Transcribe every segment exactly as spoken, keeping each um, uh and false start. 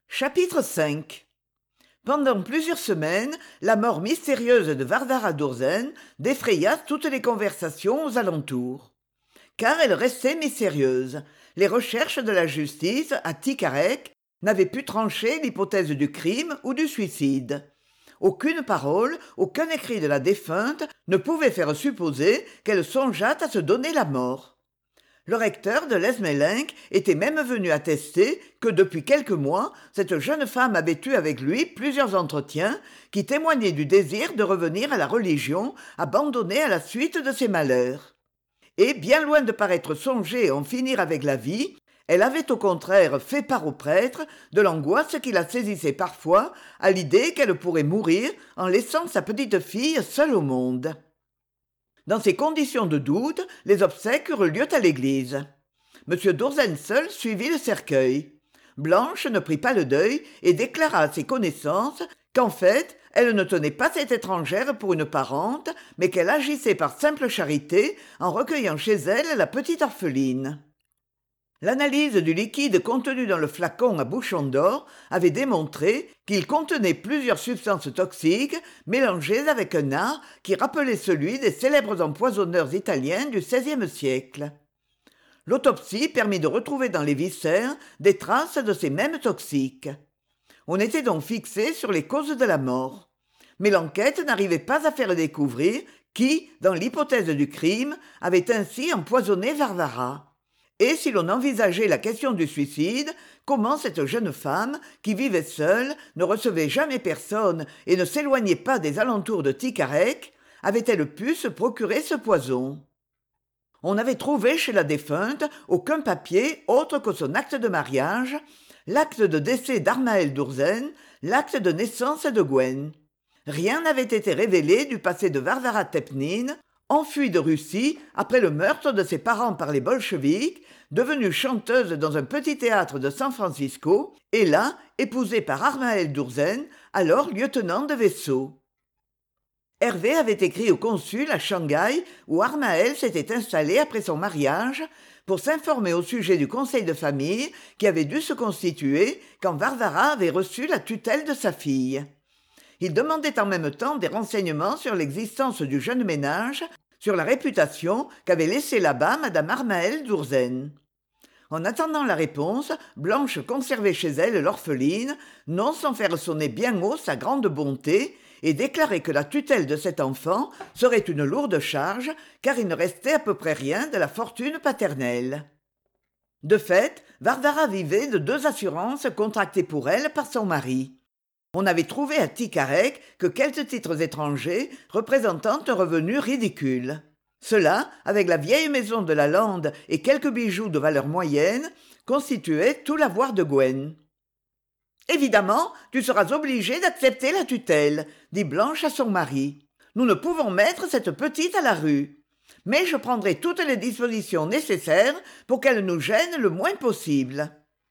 Chapitre cinq. Pendant plusieurs semaines, la mort mystérieuse de Varvara d'Urzen défraya toutes les conversations aux alentours. Car elle restait mystérieuse. Les recherches de la justice, à Tikarek, n'avaient pu trancher l'hypothèse du crime ou du suicide. Aucune parole, aucun écrit de la défunte ne pouvait faire supposer qu'elle songeât à se donner la mort. Le recteur de l'Esmélinck était même venu attester que depuis quelques mois, cette jeune femme avait eu avec lui plusieurs entretiens qui témoignaient du désir de revenir à la religion abandonnée à la suite de ses malheurs. Et bien loin de paraître songer à en finir avec la vie, elle avait au contraire fait part au prêtre de l'angoisse qui la saisissait parfois à l'idée qu'elle pourrait mourir en laissant sa petite fille seule au monde. Dans ces conditions de doute, les obsèques eurent lieu à l'église. M. d'Urzen seul suivit le cercueil. Blanche ne prit pas le deuil et déclara à ses connaissances qu'en fait, elle ne tenait pas cette étrangère pour une parente, mais qu'elle agissait par simple charité en recueillant chez elle la petite orpheline. L'analyse du liquide contenu dans le flacon à bouchon d'or avait démontré qu'il contenait plusieurs substances toxiques mélangées avec un art qui rappelait celui des célèbres empoisonneurs italiens du seizième siècle. L'autopsie permit de retrouver dans les viscères des traces de ces mêmes toxiques. On était donc fixé sur les causes de la mort. Mais l'enquête n'arrivait pas à faire découvrir qui, dans l'hypothèse du crime, avait ainsi empoisonné Varvara. Et si l'on envisageait la question du suicide, comment cette jeune femme, qui vivait seule, ne recevait jamais personne et ne s'éloignait pas des alentours de Tikarek, avait-elle pu se procurer ce poison ? On n'avait trouvé chez la défunte aucun papier autre que son acte de mariage, l'acte de décès d'Armaël d'Urzen, l'acte de naissance de Gwen. Rien n'avait été révélé du passé de Varvara Tepnine, enfuie de Russie après le meurtre de ses parents par les bolcheviks, devenue chanteuse dans un petit théâtre de San Francisco, et là épousée par Armaël d'Urzen, alors lieutenant de vaisseau. Hervé avait écrit au consul à Shanghai, où Armaël s'était installé après son mariage, pour s'informer au sujet du conseil de famille qui avait dû se constituer quand Varvara avait reçu la tutelle de sa fille. Il demandait en même temps des renseignements sur l'existence du jeune ménage, sur la réputation qu'avait laissée là-bas madame Armaël d'Urzen. En attendant la réponse, Blanche conservait chez elle l'orpheline, non sans faire sonner bien haut sa grande bonté, et déclarait que la tutelle de cet enfant serait une lourde charge, car il ne restait à peu près rien de la fortune paternelle. De fait, Varvara vivait de deux assurances contractées pour elle par son mari. On n'avait trouvé à Tikarek que quelques titres étrangers représentant un revenu ridicule. Cela, avec la vieille maison de la Lande et quelques bijoux de valeur moyenne, constituait tout l'avoir de Gwen. « Évidemment, tu seras obligé d'accepter la tutelle, » dit Blanche à son mari. « Nous ne pouvons mettre cette petite à la rue. Mais je prendrai toutes les dispositions nécessaires pour qu'elle nous gêne le moins possible. »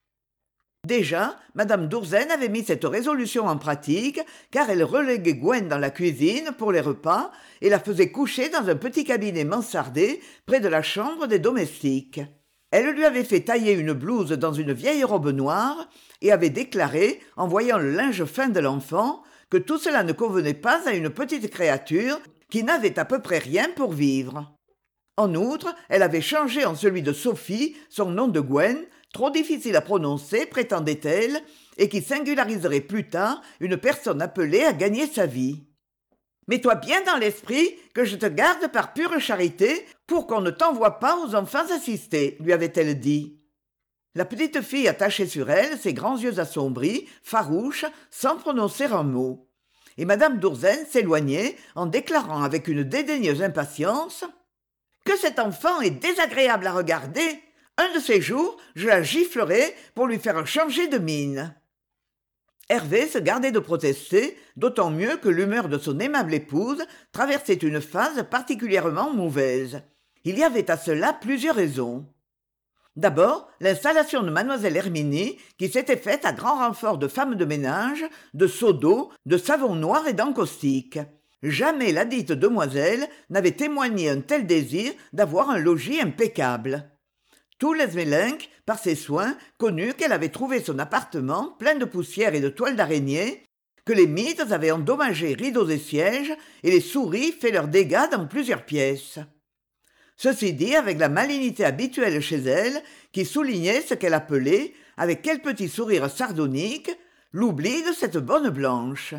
Déjà, madame d'Urzen avait mis cette résolution en pratique, car elle reléguait Gwen dans la cuisine pour les repas et la faisait coucher dans un petit cabinet mansardé près de la chambre des domestiques. Elle lui avait fait tailler une blouse dans une vieille robe noire et avait déclaré, en voyant le linge fin de l'enfant, que tout cela ne convenait pas à une petite créature qui n'avait à peu près rien pour vivre. En outre, elle avait changé en celui de Sophie son nom de Gwen, trop difficile à prononcer, prétendait-elle, et qui singulariserait plus tard une personne appelée à gagner sa vie. « Mets-toi bien dans l'esprit que je te garde par pure charité pour qu'on ne t'envoie pas aux enfants assistés, lui avait-elle dit. La petite fille attachait sur elle ses grands yeux assombris, farouches, sans prononcer un mot. Et madame d'Urzen s'éloignait en déclarant avec une dédaigneuse impatience « Que cet enfant est désagréable à regarder ! Un de ces jours, je la giflerai pour lui faire changer de mine. » Hervé se gardait de protester, d'autant mieux que l'humeur de son aimable épouse traversait une phase particulièrement mauvaise. Il y avait à cela plusieurs raisons. D'abord, l'installation de mademoiselle Herminie, qui s'était faite à grand renfort de femmes de ménage, de seaux d'eau, de savon noir et d'encaustique. Jamais ladite demoiselle n'avait témoigné un tel désir d'avoir un logis impeccable. Tout Lesmelinck, par ses soins, connut qu'elle avait trouvé son appartement plein de poussière et de toiles d'araignée, que les mites avaient endommagé rideaux et sièges, et les souris fait leurs dégâts dans plusieurs pièces. Ceci dit avec la malignité habituelle chez elle, qui soulignait ce qu'elle appelait, avec quel petit sourire sardonique, l'oubli de cette bonne Blanche.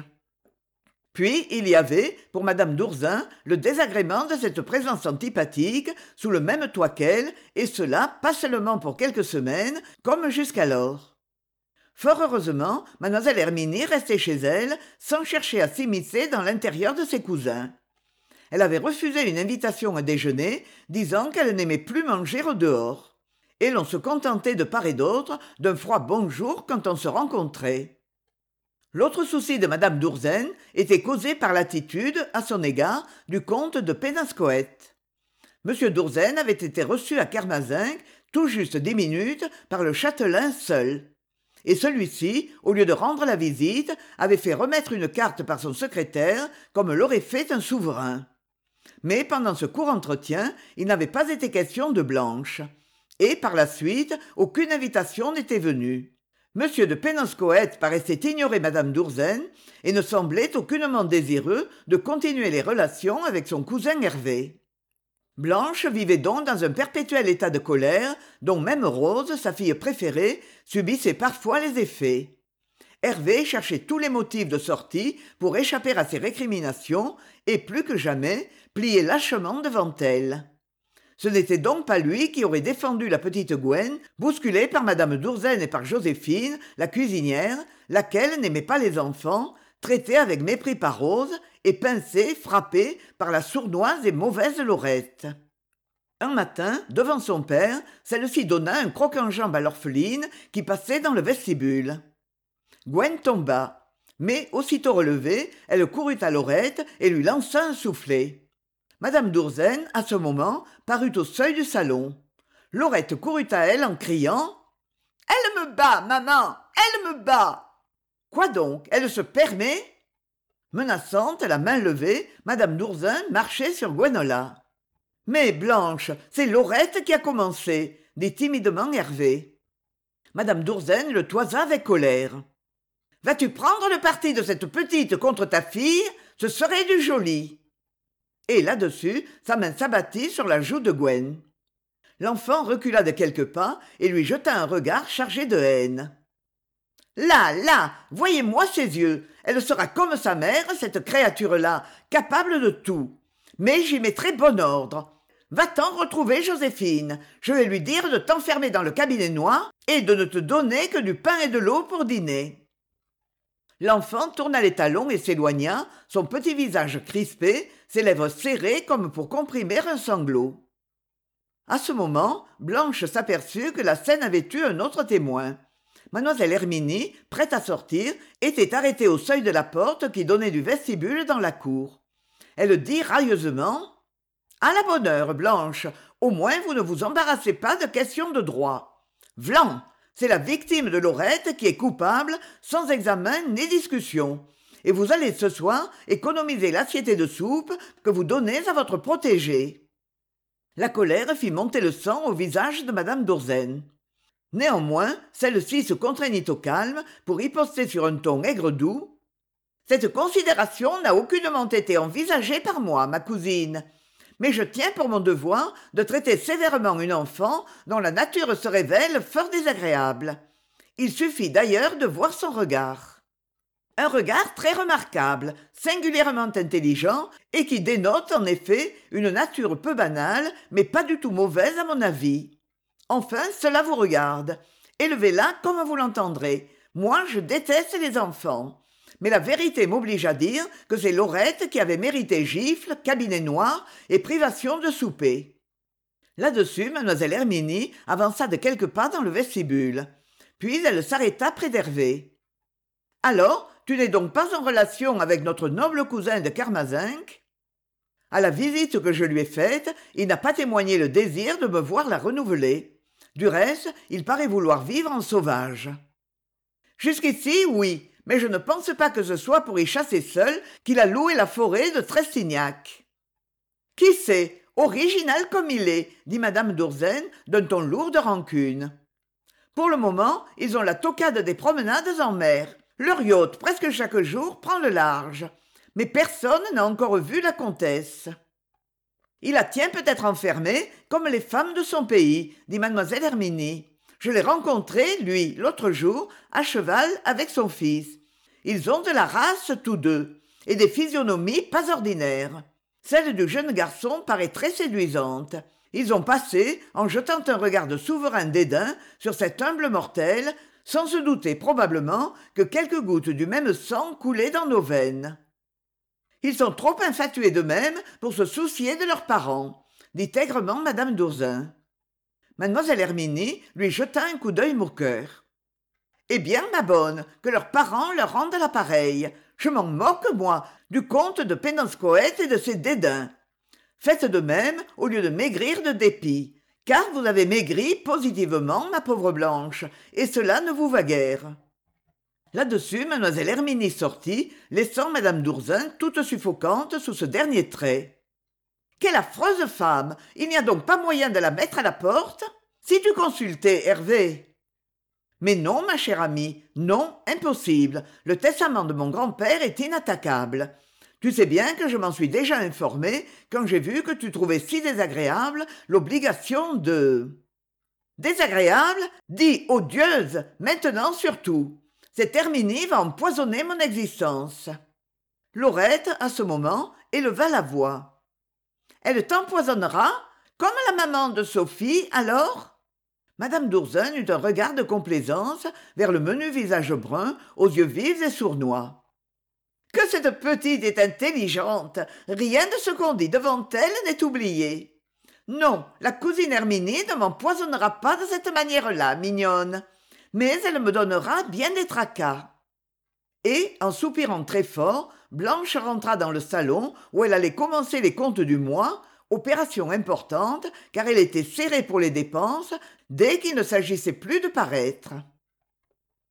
Puis il y avait, pour madame d'Ourzin, le désagrément de cette présence antipathique sous le même toit qu'elle, et cela pas seulement pour quelques semaines, comme jusqu'alors. Fort heureusement, mademoiselle Herminie restait chez elle, sans chercher à s'immiscer dans l'intérieur de ses cousins. Elle avait refusé une invitation à déjeuner, disant qu'elle n'aimait plus manger au dehors. Et l'on se contentait de part et d'autre d'un froid bonjour quand on se rencontrait. L'autre souci de madame d'Ourzen était causé par l'attitude, à son égard, du comte de Péninscoët. Monsieur d'Ourzen avait été reçu à Kermazinck, tout juste dix minutes, par le châtelain seul. Et celui-ci, au lieu de rendre la visite, avait fait remettre une carte par son secrétaire, comme l'aurait fait un souverain. Mais pendant ce court entretien, il n'avait pas été question de Blanche. Et, par la suite, aucune invitation n'était venue. Monsieur de Péninscoët paraissait ignorer madame d'Ourzen et ne semblait aucunement désireux de continuer les relations avec son cousin Hervé. Blanche vivait donc dans un perpétuel état de colère dont même Rose, sa fille préférée, subissait parfois les effets. Hervé cherchait tous les motifs de sortie pour échapper à ses récriminations et, plus que jamais, pliait lâchement devant elle. Ce n'était donc pas lui qui aurait défendu la petite Gwen, bousculée par madame d'Ourzen et par Joséphine, la cuisinière, laquelle n'aimait pas les enfants, traitée avec mépris par Rose et pincée, frappée par la sournoise et mauvaise Laurette. Un matin, devant son père, celle-ci donna un croc-en-jambe à l'orpheline qui passait dans le vestibule. Gwen tomba, mais aussitôt relevée, elle courut à Laurette et lui lança un soufflet. Madame d'Ourzen, à ce moment, parut au seuil du salon. Laurette courut à elle en criant « Elle me bat, maman, elle me bat !»« Quoi donc, elle se permet ?» Menaçante, la main levée, madame d'Ourzen marchait sur Gwenola. « Mais Blanche, c'est Laurette qui a commencé !» dit timidement Hervé. Madame d'Ourzen le toisa avec colère. « Vas-tu prendre le parti de cette petite contre ta fille ? Ce serait du joli !» Et là-dessus, sa main s'abattit sur la joue de Gwen. L'enfant recula de quelques pas et lui jeta un regard chargé de haine. « Là, là, voyez-moi ses yeux. Elle sera comme sa mère, cette créature-là, capable de tout. Mais j'y mettrai bon ordre. Va-t'en retrouver Joséphine. Je vais lui dire de t'enfermer dans le cabinet noir et de ne te donner que du pain et de l'eau pour dîner. » L'enfant tourna les talons et s'éloigna, son petit visage crispé, ses lèvres serrées comme pour comprimer un sanglot. À ce moment, Blanche s'aperçut que la scène avait eu un autre témoin. Mademoiselle Herminie, prête à sortir, était arrêtée au seuil de la porte qui donnait du vestibule dans la cour. Elle dit railleusement « À la bonne heure, Blanche, au moins vous ne vous embarrassez pas de questions de droit. Vlan, c'est la victime de Laurette qui est coupable, sans examen ni discussion. Et vous allez ce soir économiser l'assiette de soupe que vous donnez à votre protégée. » La colère fit monter le sang au visage de madame d'Ourzen. Néanmoins, celle-ci se contraignit au calme pour riposter sur un ton aigre-doux. « Cette considération n'a aucunement été envisagée par moi, ma cousine. Mais je tiens pour mon devoir de traiter sévèrement une enfant dont la nature se révèle fort désagréable. Il suffit d'ailleurs de voir son regard. Un regard très remarquable, singulièrement intelligent, et qui dénote en effet une nature peu banale, mais pas du tout mauvaise à mon avis. Enfin, cela vous regarde. Élevez-la comme vous l'entendrez. Moi, je déteste les enfants. Mais la vérité m'oblige à dire que c'est Laurette qui avait mérité gifles, cabinet noir et privation de souper. » Là-dessus, mademoiselle Herminie avança de quelques pas dans le vestibule. Puis elle s'arrêta près d'Hervé. « Alors, tu n'es donc pas en relation avec notre noble cousin de Kermazinck ? À la visite que je lui ai faite, il n'a pas témoigné le désir de me voir la renouveler. Du reste, il paraît vouloir vivre en sauvage. »« Jusqu'ici, oui. Mais je ne pense pas que ce soit pour y chasser seul qu'il a loué la forêt de Trestignac. Qui sait, Original comme il est, dit madame d'Ourzen d'un ton lourd de rancune. Pour le moment, ils ont la toquade des promenades en mer. Leur yacht, presque chaque jour, prend le large. Mais personne n'a encore vu la comtesse. Il la tient peut-être enfermée, comme les femmes de son pays, dit mademoiselle Herminie. Je l'ai rencontré, lui, l'autre jour, à cheval avec son fils. Ils ont de la race tous deux, et des physionomies pas ordinaires. Celle du jeune garçon paraît très séduisante. Ils ont passé, en jetant un regard de souverain dédain sur cet humble mortel, sans se douter probablement que quelques gouttes du même sang coulaient dans nos veines. Ils sont trop infatués d'eux-mêmes pour se soucier de leurs parents, dit aigrement madame d'Ourzen. Mademoiselle Herminie lui jeta un coup d'œil moqueur. Eh bien, ma bonne, que leurs parents leur rendent l'appareil. Je m'en moque, moi, du comte de Pénascoët et de ses dédains. Faites de même au lieu de maigrir de dépit, car vous avez maigri positivement, ma pauvre Blanche, et cela ne vous va guère. Là-dessus, mademoiselle Herminie sortit, laissant madame d'Ourzen toute suffocante sous ce dernier trait. Quelle affreuse femme! Il n'y a donc pas moyen de la mettre à la porte? Si tu consultais Hervé. Mais non, ma chère amie, non, impossible. Le testament de mon grand-père est inattaquable. Tu sais bien que je m'en suis déjà informée quand j'ai vu que tu trouvais si désagréable l'obligation de... Désagréable? Dis odieuse, maintenant surtout. Cette Herminie va empoisonner mon existence. Laurette, à ce moment, éleva la voix. Elle t'empoisonnera? Comme la maman de Sophie, alors? Madame d'Ourzen eut un regard de complaisance vers le menu visage brun, aux yeux vifs et sournois. Que cette petite est intelligente! Rien de ce qu'on dit devant elle n'est oublié. Non, la cousine Herminie ne m'empoisonnera pas de cette manière-là, mignonne. Mais elle me donnera bien des tracas. Et, en soupirant très fort, Blanche rentra dans le salon où elle allait commencer les comptes du mois, opération importante car elle était serrée pour les dépenses dès qu'il ne s'agissait plus de paraître.